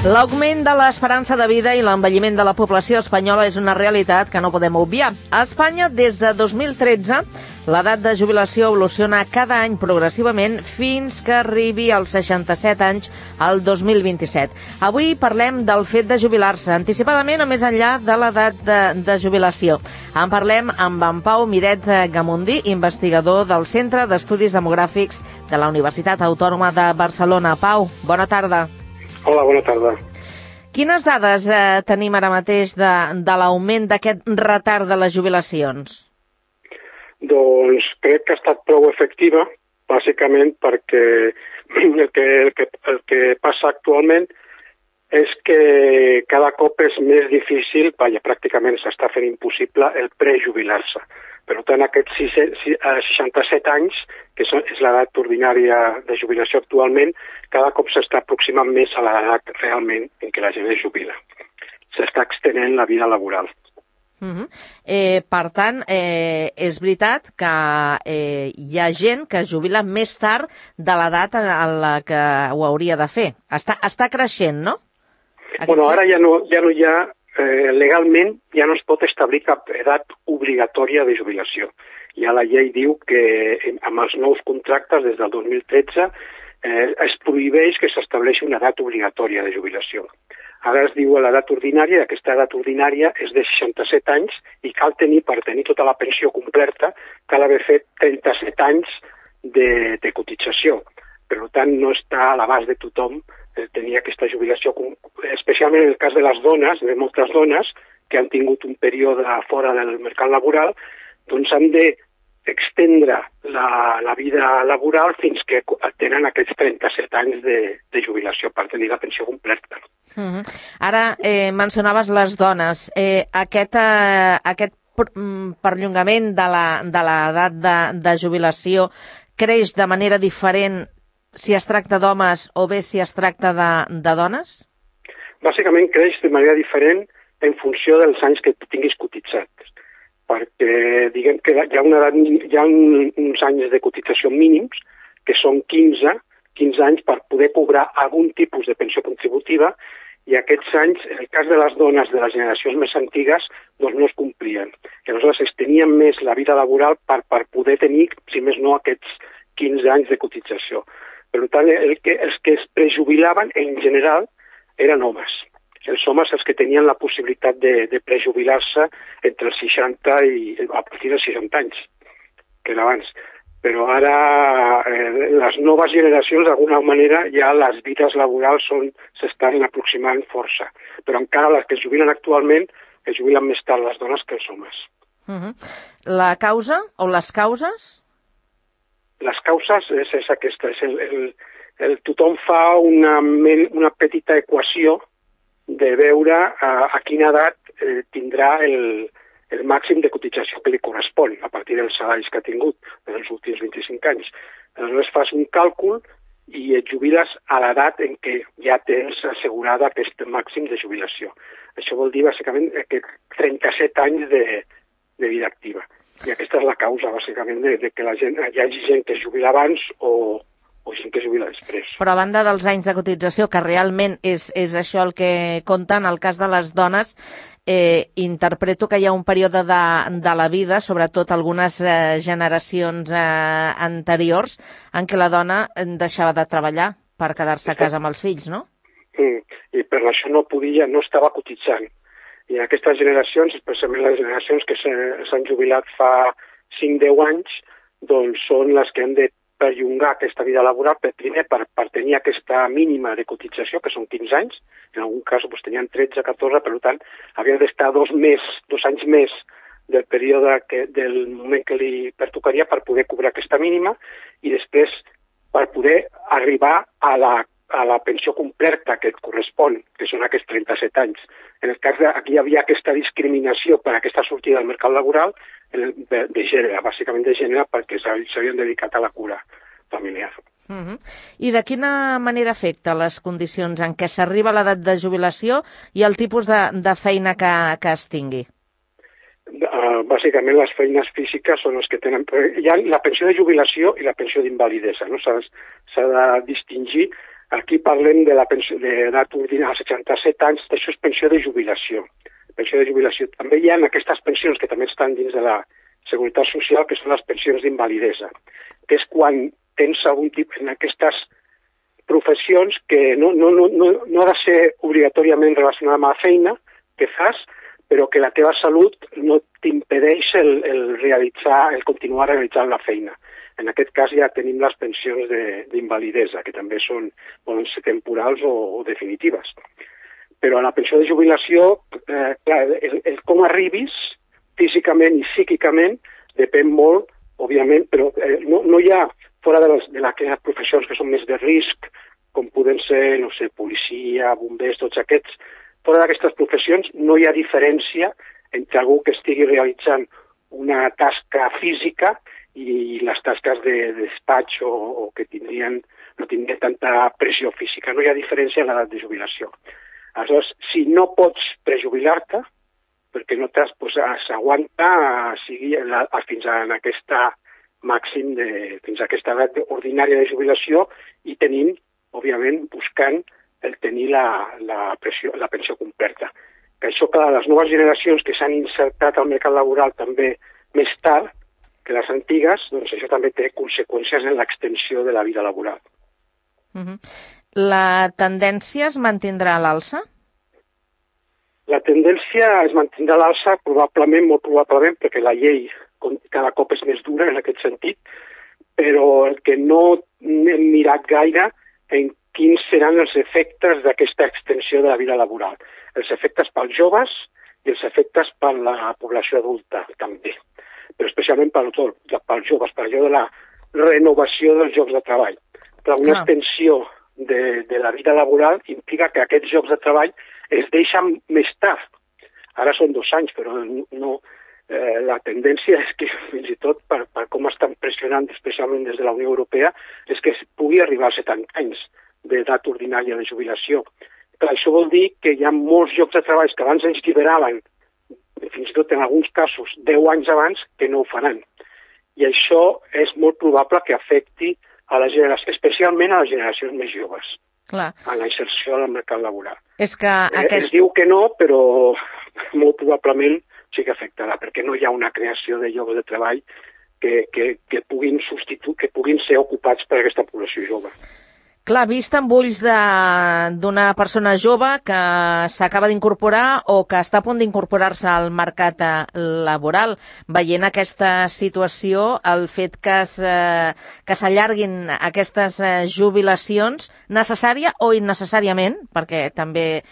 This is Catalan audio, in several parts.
L'augment de l'esperança de vida i l'envelliment de la població espanyola és una realitat que no podem obviar. A Espanya, des de 2013, l'edat de jubilació evoluciona cada any progressivament fins que arribi als 67 anys al 2027. Avui parlem del fet de jubilar-se anticipadament o més enllà de l'edat de jubilació. En parlem amb en Pau Miret Gamundí, investigador del Centre d'Estudis Demogràfics de la Universitat Autònoma de Barcelona. Pau, bona tarda. Hola, bona tarda. Quines dades tenim ara mateix de l'augment d'aquest retard de les jubilacions? Doncs crec que ha estat prou efectiva, bàsicament perquè el que passa actualment és que cada cop és més difícil, pràcticament s'està fent impossible el prejubilar-se. Per tant, aquests 67 anys, que és l'edat ordinària de jubilació actualment, cada cop s'està aproximant més a l'edat realment en què la gent es jubila. S'està extenent la vida laboral. Per tant, és veritat que hi ha gent que es jubila més tard de l'edat en la que ho hauria de fer. Està creixent, no? Ara ja no hi ha... legalment ja no es pot establir cap edat obligatòria de jubilació. Ja la llei diu que amb els nous contractes des del 2013 es prohibeix que s'estableixi una edat obligatòria de jubilació. Ara es diu l'edat ordinària, i aquesta edat ordinària és de 67 anys i cal tenir, per tenir tota la pensió completa, cal haver fet 37 anys de cotització. Per tant, no està a l'abast de tothom tenir aquesta jubilació, especialment en el cas de les dones, de moltes dones que han tingut un període fora del mercat laboral, doncs han d'extendre la vida laboral fins que tenen aquests 37 anys de jubilació per tenir la pensió completa. Ara mencionaves les dones. Aquest perllongament de l'edat de jubilació creix de manera diferent si es tracta d'homes o bé si es tracta de dones? Bàsicament creix de manera diferent en funció dels anys que tinguis cotitzats. Perquè diguem que hi ha uns anys de cotització mínims, que són 15 anys per poder cobrar algun tipus de pensió contributiva, i aquests anys, en el cas de les dones de les generacions més antigues, doncs no es complien. I aleshores es tenien més la vida laboral per poder tenir, si més no, aquests 15 anys de cotització. Per tant, els que es prejubilaven, en general, eren homes. Els homes els que tenien la possibilitat de prejubilar-se entre els 60 i a partir dels 60 anys, que era abans. Però ara les noves generacions, d'alguna manera, ja les vides laborals s'estan aproximant força. Però encara les que es jubilen actualment es jubilen més tard les dones que els homes. La causa o les causes? Les causes és aquesta. Tothom fa una petita equació de veure a quina edat tindrà el màxim de cotització que li correspon a partir dels salaris que ha tingut en els últims 25 anys. Aleshores fas un càlcul i et jubiles a l'edat en què ja tens assegurada aquest màxim de jubilació. Això vol dir, bàsicament, que 37 anys de vida activa. I aquesta és la causa, bàsicament, de que hi hagi gent que es jubila abans o gent que es jubila després. Però a banda dels anys de cotització, que realment és això el que compta en el cas de les dones, interpreto que hi ha un període de la vida, sobretot algunes generacions anteriors, en què la dona deixava de treballar per quedar-se a casa amb els fills, no? I per això no estava cotitzant. I en aquestes generacions, especialment les generacions que s'han jubilat fa 5-10 anys, doncs són les que han de perllongar aquesta vida laboral, primer per tenir aquesta mínima de cotització, que són 15 anys, en algun cas tenien 13-14, per tant, havien d'estar 2 anys més del període del moment que li pertocaria per poder cobrar aquesta mínima, i després per poder arribar a la pensió completa que et correspon, que són aquests 37 anys. En el cas aquí hi havia aquesta discriminació per aquesta sortida del mercat laboral de gènere, bàsicament de gènere, perquè s'havien dedicat a la cura familiar. I de quina manera afecta les condicions en què s'arriba a l'edat de jubilació i el tipus de feina que es tingui? Bàsicament les feines físiques són les que tenen... Hi ha la pensió de jubilació i la pensió d'invalidesa, no? S'ha de distingir Aquí parlem de la pensió d'edat ordinària als 67 anys, això és pensió de jubilació. Pensió de jubilació. També hi ha aquestes pensions que també estan dins de la Seguretat Social, que són les pensions d'invalidesa, que és quan tens algun tipus en aquestes professions que no ha de ser obligatòriament relacionada amb la feina que fas, però que la teva salut no t'impedeix el continuar realitzant la feina. En aquest cas ja tenim les pensions d'invalidesa, que també poden ser temporals o definitives. Però a la pensió de jubilació, com arribis físicament i psíquicament depèn molt, òbviament, però no hi ha, fora de aquelles professions que són més de risc, com poden ser, no sé, policia, bombers, tots aquests, fora d'aquestes professions no hi ha diferència entre algú que estigui realitzant una tasca física i les tasques de despatx o que no tindrien tanta pressió física. No hi ha diferència en l'edat de jubilació. Aleshores, si no pots prejubilar-te, perquè no t'has, s'aguanta fins a aquesta màxim, fins a aquesta edat ordinària de jubilació i tenim, òbviament, buscant el tenir la pensió completa. Que això, clar, les noves generacions que s'han insertat al mercat laboral també més tard que les antigues, doncs això també té conseqüències en l'extensió de la vida laboral. La tendència es mantindrà a l'alça? La tendència es mantindrà a l'alça probablement, molt probablement, perquè la llei cada cop és més dura en aquest sentit, però el que no hem mirat gaire en quins seran els efectes d'aquesta extensió de la vida laboral. Els efectes pels joves i els efectes per la població adulta, també. Però especialment pels joves, per allò de la renovació dels llocs de treball. Però una extensió de la vida laboral implica que aquests llocs de treball es deixen més tard. Ara són 2 anys, però la tendència és que fins i tot per com estan pressionant, especialment des de la Unió Europea, és que pugui arribar a 70 anys d'edat ordinària de jubilació. Clar, això vol dir que hi ha molts llocs de treball que abans ens lliberaven, fins i tot en alguns casos 10 anys abans, que no ho faran. I això és molt probable que afecti a la generació, especialment a les generacions més joves, a la inserció al mercat laboral. Es diu que no, però molt probablement sí que afectarà, perquè no hi ha una creació de llocs de treball que puguin ser ocupats per aquesta població jove. Clar, vist amb ulls d'una persona jove que s'acaba d'incorporar o que està a punt d'incorporar-se al mercat laboral, veient aquesta situació, el fet que s'allarguin aquestes jubilacions, necessària o innecessàriament, perquè també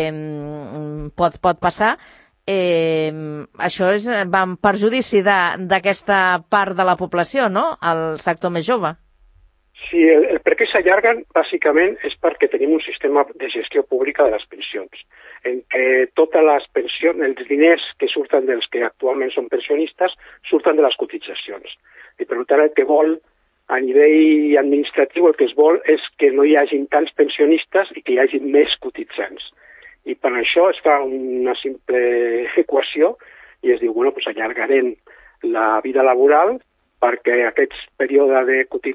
pot passar, això va en perjudici d'aquesta part de la població, no?, el sector més jove. Sí, el per què s'allarguen, bàsicament, és perquè tenim un sistema de gestió pública de les pensions, en què totes les pensions, els diners que surten dels que actualment són pensionistes, surten de les cotitzacions. I per tant, el que vol, a nivell administratiu, el que es vol és que no hi hagi tants pensionistes i que hi hagi més cotitzants. I per això es fa una simple equació i es diu, bueno, doncs allargarem la vida laboral perquè aquest període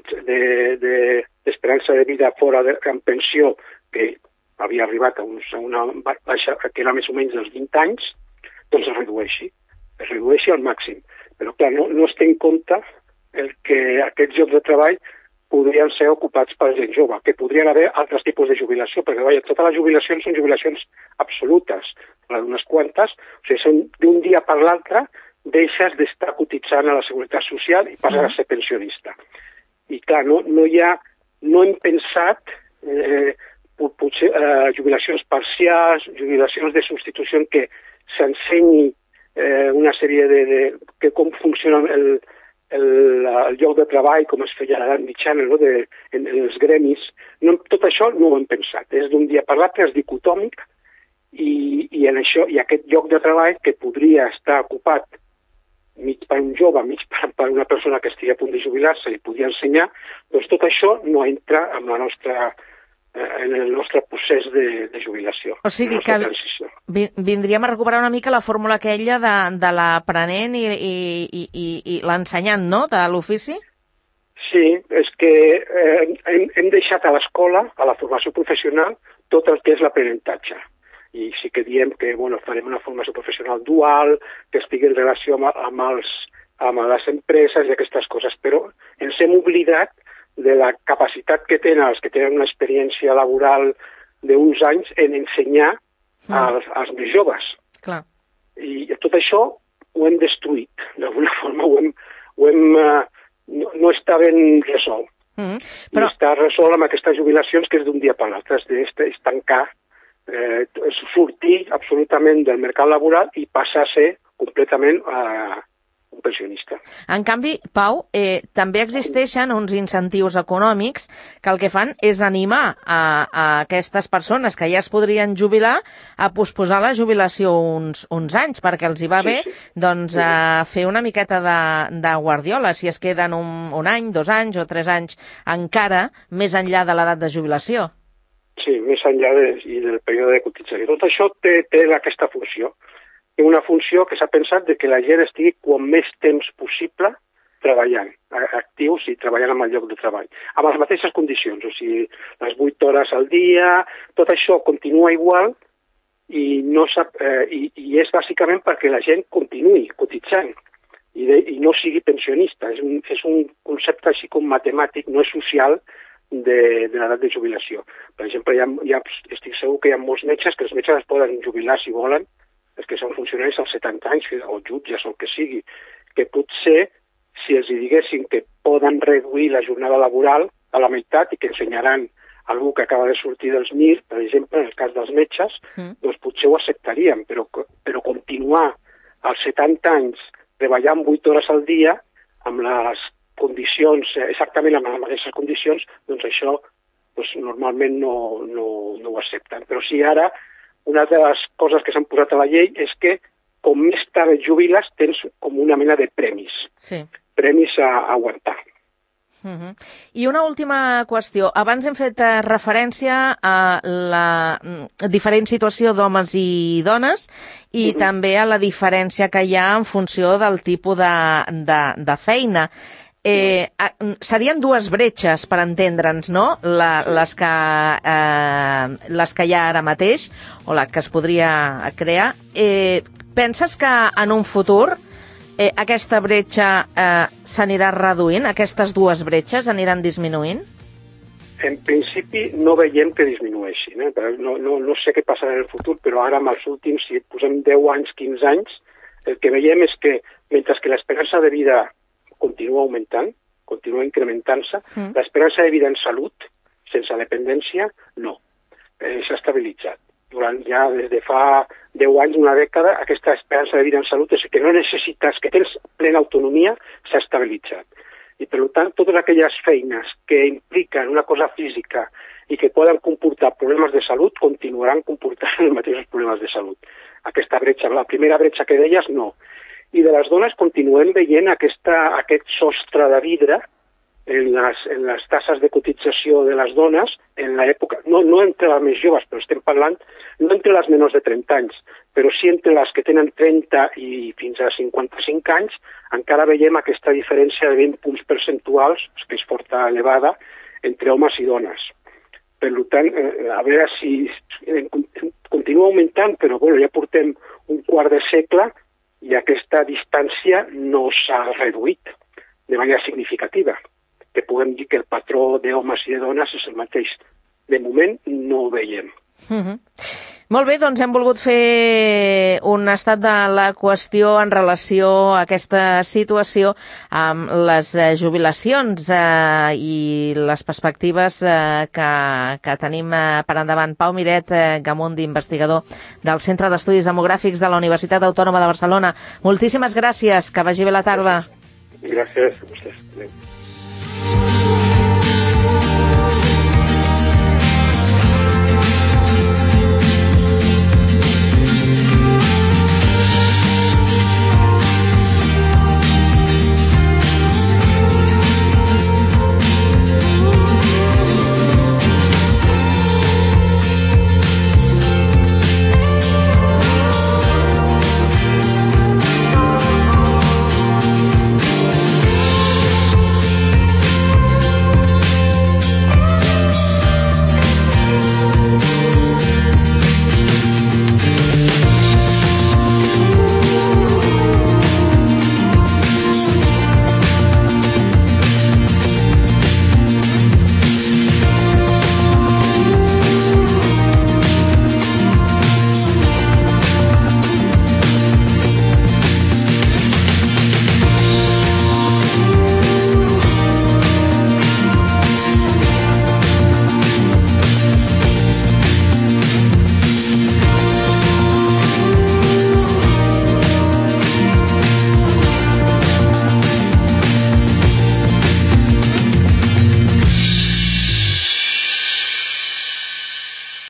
d'esperança de vida fora en pensió, que havia arribat a una baixa que era més o menys dels 20 anys, doncs es redueixi al màxim. Però clar, no es té en compte que aquests llocs de treball podrien ser ocupats per gent jove, que podrien haver altres tipus de jubilació, perquè totes les jubilacions són jubilacions absolutes, unes quantes, o sigui, són d'un dia per l'altre, deixes d'estar cotitzant a la Seguretat Social i passes a ser pensionista. I clar, no hem pensat potser jubilacions parcials, jubilacions de substitució en què s'ensenyi una sèrie de com funciona el lloc de treball, com es feia a l'edat mitjana, no? En els gremis. Tot això no ho hem pensat. És d'un dia per l'altre, és dicotòmic, i aquest lloc de treball que podria estar ocupat mig per un jove, mig per una persona que estigui a punt de jubilar-se i podria ensenyar, doncs tot això no entra en el nostre procés de jubilació. O sigui que vindríem a recuperar una mica la fórmula aquella de l'aprenent i l'ensenyant, no?, de l'ofici? Sí, és que hem deixat a l'escola, a la formació professional, tot el que és l'aprenentatge. I sí que diem que farem una formació professional dual, que estigui en relació amb les empreses i aquestes coses, però ens hem oblidat de la capacitat que tenen els que tenen una experiència laboral d'uns anys en ensenyar als més joves. Clar. I tot això ho hem destruït. D'alguna forma no està ben resolt. Però... I està resolt amb aquestes jubilacions que és d'un dia per l'altre, és tancar, sortir absolutament del mercat laboral i passar a ser completament un pensionista. En canvi, Pau, també existeixen uns incentius econòmics que el que fan és animar a aquestes persones que ja es podrien jubilar a posposar la jubilació uns anys, perquè els hi va bé fer una miqueta de guardiola, si es queden un any, 2 anys o 3 anys encara més enllà de l'edat de jubilació. Sí, més enllà del període de cotització. Tot això té aquesta funció. Té una funció que s'ha pensat de que la gent estigui quan més temps possible treballant, actius i treballant en el lloc de treball, amb les mateixes condicions, o sigui, les 8 hores al dia, tot això continua igual i és bàsicament perquè la gent continuï cotitzant i no sigui pensionista. És un concepte així com matemàtic, no és social, de l'edat de jubilació. Per exemple, estic segur que hi ha molts metges que els metges es poden jubilar si volen, els que són funcionaris als 70 anys, o jutges, o el que sigui, que potser, si els diguessin que poden reduir la jornada laboral a la meitat i que ensenyaran algú que acaba de sortir dels MIR, per exemple, en el cas dels metges, doncs potser ho acceptaríem, però continuar als 70 anys treballant 8 hores al dia amb les condicions, exactament amb les mateixes condicions, doncs això normalment no ho accepten. Però sí, ara una de les coses que s'han posat a la llei és que com més tard et jubiles tens com una mena de premis. Sí. Premis a aguantar. I una última qüestió. Abans hem fet referència a la diferent situació d'homes i dones i també a la diferència que hi ha en funció del tipus de feina. Serien 2 bretxes, per entendre'ns, no? Les que hi ha ara mateix, o la que es podria crear. Penses que en un futur aquesta bretxa s'anirà reduint, aquestes 2 bretxes aniran disminuint? En principi no veiem que disminueixin. No sé què passarà en el futur, però ara amb els últims, si posem 10 anys, 15 anys, el que veiem és que mentre que l'esperança de vida continua augmentant, continua incrementant-se, l'esperança de vida en salut, sense dependència, no. S'ha estabilitzat. Des de fa 10 anys, una dècada, aquesta esperança de vida en salut és que no necessites, que tens plena autonomia, s'ha estabilitzat. I, per tant, totes aquelles feines que impliquen una cosa física i que poden comportar problemes de salut, continuaran comportant els mateixos problemes de salut. Aquesta bretxa, la primera bretxa que deies, no. I de les dones continuem veient aquest sostre de vidre en les tasses de cotització de les dones en l'època, no entre les més joves, però estem parlant, no entre les menors de 30 anys, però sí entre les que tenen 30 i fins a 55 anys, encara veiem aquesta diferència de 20 punts percentuals, que és forta elevada, entre homes i dones. Per tant, a veure si continua augmentant, però ja portem un quart de segle i aquesta distància no s'ha reduït de manera significativa. Que puguem dir que el patró d'homes i de dones és el mateix. De moment no ho veiem. Molt bé, doncs hem volgut fer un estat de la qüestió en relació a aquesta situació amb les jubilacions i les perspectives que tenim per endavant. Pau Miret Gamundi, investigador del Centre d'Estudis Demogràfics de la Universitat Autònoma de Barcelona. Moltíssimes gràcies, que vagi bé la tarda. Gràcies a vostès.